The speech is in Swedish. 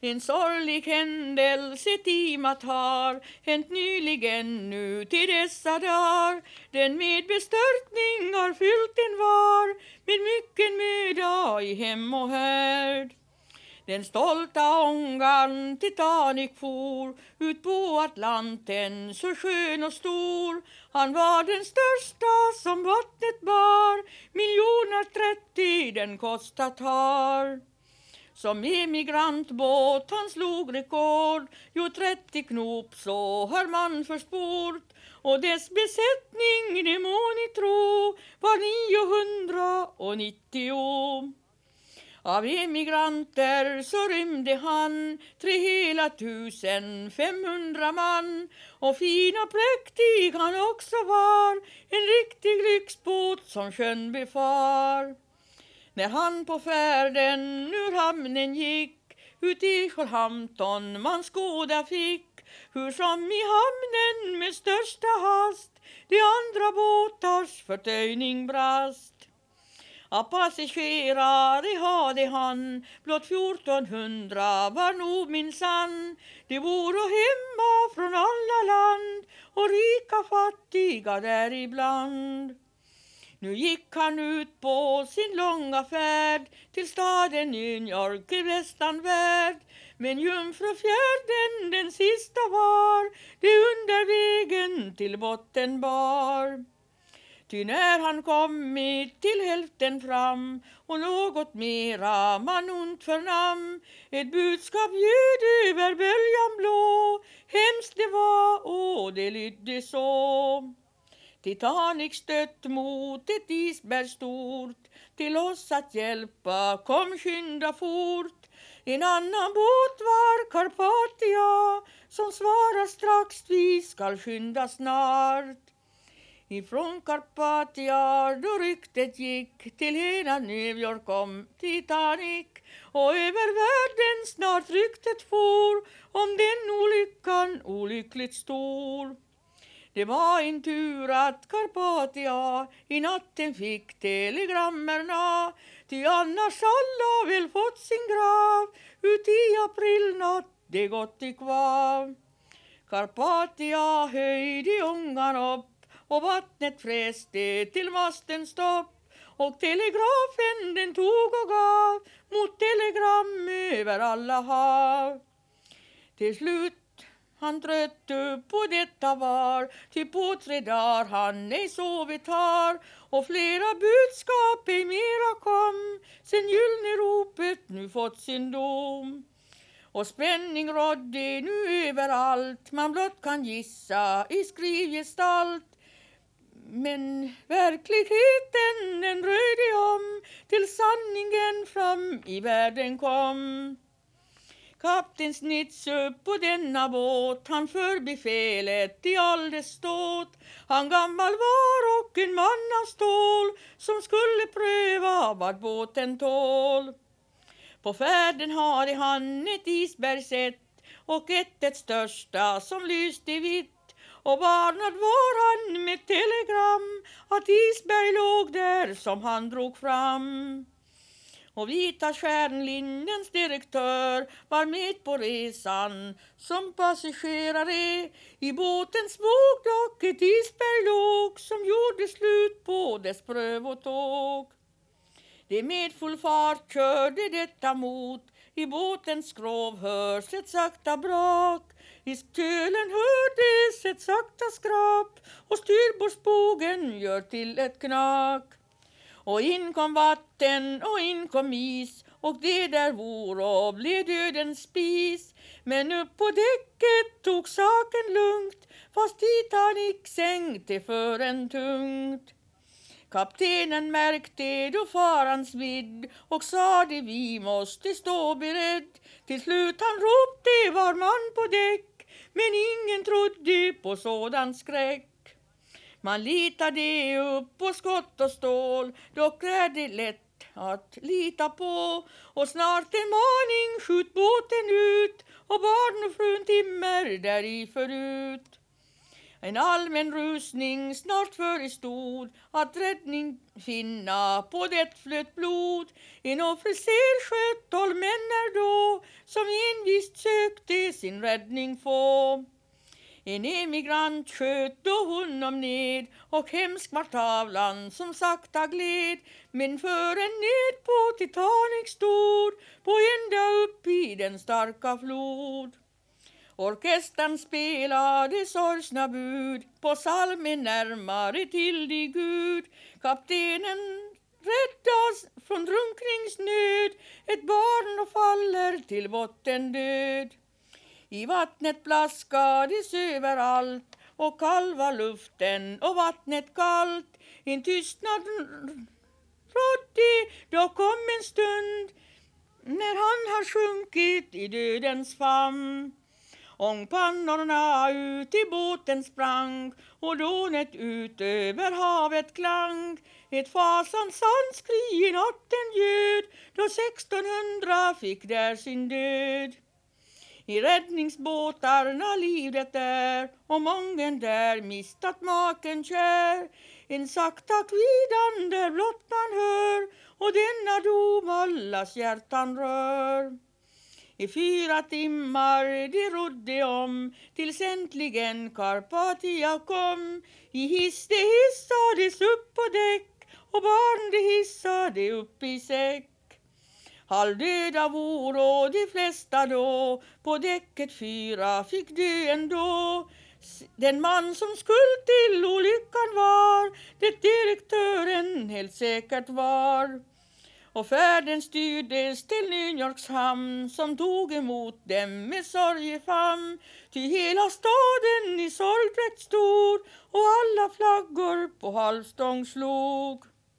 En sorglig händelse timat har hänt nyligen nu till dessa dagar. Den med bestörtning har fyllt en var med mycken möda i hem och härd. Den stolta ångan Titanic for ut på Atlanten så skön och stor. Han var den största som vattnet bar, 1,030 den kostat har. Som emigrantbåt han slog rekord, jo 30 knop så har man försport. Och dess besättning, det må ni tro, var 990. Av emigranter så rymde han 3,500 man. Och fin och präktig han också var, en riktig lyxbåt som sjön befar. När han på färden ur hamnen gick, ut i Southampton man skåda fick, hur som i hamnen med största hast de andra båtars förtöjning brast. Av passagerare hade han blott 1400 var nog minsann. De voro hemma från alla land och rika fattiga däribland. Nu gick han ut på sin långa färd till staden New York i västanvärld. Men Jungfrufjärden den sista var, det under vägen till botten bar. Ty när han kommit till hälften fram och något mera man ont förnam, ett budskap ljöd över böljan blå, hemskt det var och det lydde så. Titanic stött mot ett isberg stort, till oss att hjälpa kom skynda fort. En annan båt var Carpathia, som svarar strax vi skall skynda snart. Ifrån Carpathia då ryktet gick till hela New York om Titanic, och över världen snart ryktet for om den olyckan olyckligt stor. Det var en tur att Carpathia i natten fick telegrammerna, ty annars alla väl fått sin grav ut i aprilnatt det gått i kvav. Carpathia höjde ångan upp och vattnet fräste till mastens stopp, och telegrafen den tog och gav mot telegram över alla hav. Till slut han trött upp på detta var, ty på 3 dagar han ej sovit har, och flera budskap ej mera kom, sen gyllene ropet nu fått sin dom. Och spänning rådde nu överallt, man blott kan gissa i skrivgestalt. Men verkligheten den röjde om, till sanningen fram i världen kom. Kapten Snitsup på denna båt, han för befälet i all dess ståt. Han gammal var och en man av stål, som skulle pröva vad båten tål. På färden hade han ett isberg sett, och ett största som lyste vitt. Och varnad var han med telegram, att isberg låg där som han drog fram. Och Vita Stjärnlinjens direktör var med på resan som passagerare. I båtens våg dock ett isberg låg, som gjorde slut på dess prövotåg. Det med full fart körde detta mot, i båtens skrov hörs ett sakta brak. I kölen hördes ett sakta skrap, och styrbordsbogen gör till ett knak. Och in kom vatten och in kom is, och det där voro blev dödens spis. Men upp på däcket tog saken lugnt, fast Titanic sänkte för en tungt. Kaptenen märkte då farans vidd, och sade vi måste stå beredd. Till slut han ropte var man på däck, men ingen trodde på sådan skräck. Man litade upp på skott och stål, dock är det lätt att lita på. Och snart en maning, skjut båten ut, och barn och frun timmer där i förut. En allmän rusning snart förestod, att räddning finna på det flöt blod. En officer sköt 12 män då, som envis sin räddning få. En emigrant sköt då honom ned och hemsk var tavlan som sakta gled. Men för en ned på Titanic stod på ända upp i den starka flod. Orkestern spelade sorgsna bud på psalmen närmare till dig Gud. Kaptenen räddas från drunkningsnöd, ett barn och faller till botten död. I vattnet plaskades överallt och kall var luften och vattnet kallt. En tystnad rådde, då kom en stund när han har sjunkit i dödens famn. Ångpannorna ut i båten sprang och dånet ut över havet klang. Ett fasansans skri i natten ljöd då 1600 fick där sin död. I räddningsbåtarna livet är och mången där mistat maken kär. En sakta kvidan där blott man hör och denna dom allas hjärtan rör. I 4 timmar de rodde om tills äntligen Karpatia kom. I hiss de hissades upp på däck och barn de hissade upp i säck. Halvdöda voro de flesta då, på däcket 4 fick dö ändå. Den man som skuld till olyckan var, det direktören helt säkert var. Och färden styrdes till New Yorks hamn som tog emot dem med sorgefamn. Ty hela staden i sorgdräkt stod och alla flaggor på halvstång slog.